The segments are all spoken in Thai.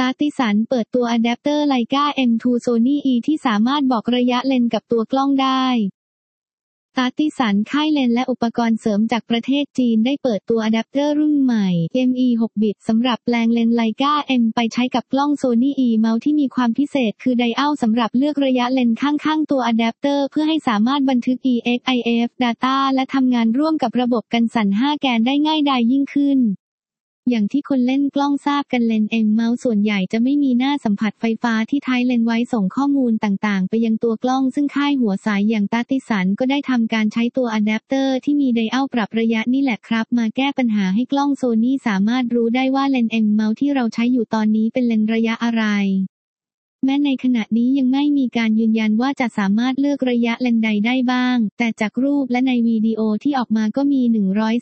าติสันเปิดตัวอะแดปเตอร์ Leica M2 Sony E ที่สามารถบอกระยะเลนส์กับตัวกล้องได้ตาติสันค่ายเลนส์และอุปกรณ์เสริมจากประเทศจีนได้เปิดตัวอะแดปเตอร์รุ่นใหม่ ME6 บิตสำหรับแปลงเลนส์ Leica M ไปใช้กับกล้อง Sony E Mount ที่มีความพิเศษคือไดอัลสำหรับเลือกระยะเลนส์ข้างๆตัวอะแดปเตอร์เพื่อให้สามารถบันทึก EXIF Data และทำงานร่วมกับระบบกันสั่น5 แกนได้ง่ายดายยิ่งขึ้นอย่างที่คนเล่นกล้องทราบกันเลนส์ M Mount ส่วนใหญ่จะไม่มีหน้าสัมผัสไฟฟ้าที่ท้ายเลนส์ไว้ส่งข้อมูลต่างๆไปยังตัวกล้องซึ่งค่ายหัวสายอย่างตาติสันก็ได้ทำการใช้ตัวอะแดปเตอร์ที่มีไดอัลปรับระยะนี่แหละครับมาแก้ปัญหาให้กล้อง Sony สามารถรู้ได้ว่าเลนส์ M Mount ที่เราใช้อยู่ตอนนี้เป็นเลนส์ระยะอะไรแม้ในขณะนี้ยังไม่มีการยืนยันว่าจะสามารถเลือกระยะเลนส์ใดได้บ้างแต่จากรูปและในวิดีโอที่ออกมาก็มี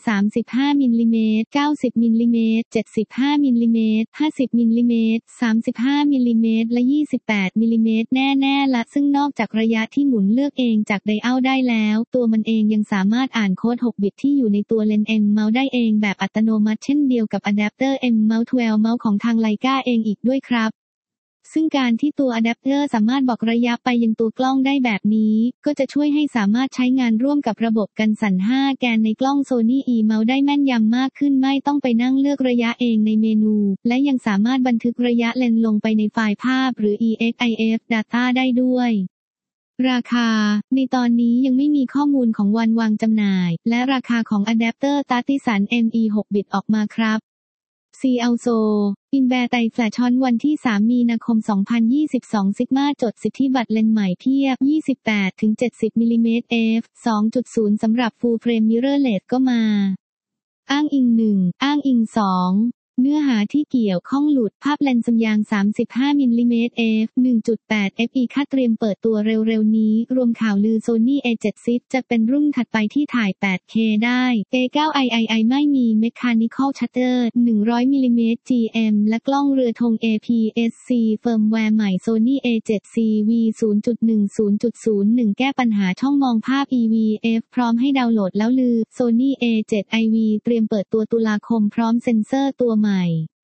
135มิลลิเมตร90มิลลิเมตร75มิลลิเมตร50มิลลิเมตร35มิลลิเมตรและ28มิลลิเมตรแน่ๆละซึ่งนอกจากระยะที่หมุนเลือกเองจากไดอัลได้แล้วตัวมันเองยังสามารถอ่านโค้ด6บิตที่อยู่ในตัวเลนส์ M Mount ได้เองแบบอัตโนมัติเช่นเดียวกับอะแดปเตอร์ M Mount 12 Mount ของทาง Leica เองอีกด้วยครับซึ่งการที่ตัวอะแดปเตอร์สามารถบอกระยะไปยังตัวกล้องได้แบบนี้ก็จะช่วยให้สามารถใช้งานร่วมกับระบบกันสั่น5 แกนในกล้อง Sony E Mount ได้แม่นยำมากขึ้นไม่ต้องไปนั่งเลือกระยะเองในเมนูและยังสามารถบันทึกระยะเลนส์ลงไปในไฟล์ภาพหรือ EXIF Data ได้ด้วยราคาในตอนนี้ยังไม่มีข้อมูลของวันวางจำหน่ายและราคาของอะแดปเตอร์ตาติสัน ME6 บิตออกมาครับCLSO อินแบร์ไตแฟลชอนวันที่3มีนาคม2022ซิกมาจดสิทธิบัตรเลนส์ใหม่เพียบ 28-70 มิลลิเมตร f 2.0 สำหรับ Full Frame Mirrorless ก็มาอ้างอิง1อ้างอิง2เนื้อหาที่เกี่ยวข้องหลุดภาพเลนส์สัญญาง35มิลลิเมตร f 1.8 fe ค่าเตรียมเปิดตัวเร็วๆนี้รวมข่าวลือ Sony A7 จะเป็นรุ่นถัดไปที่ถ่าย 8K ได้ A9II ไม่มี Mechanical Shutter 100มิลลิเมตร GM และกล้องเรือธง APS-C เฟิร์มแวร์ใหม่ Sony A7CV 0.10.01 แก้ปัญหาช่องมองภาพ EVF พร้อมให้ดาวน์โหลดแล้วลือ Sony A7IV เตรียมเปิดตัวตุลาคมพร้อมเซ็นเซอร์ตัวใหม่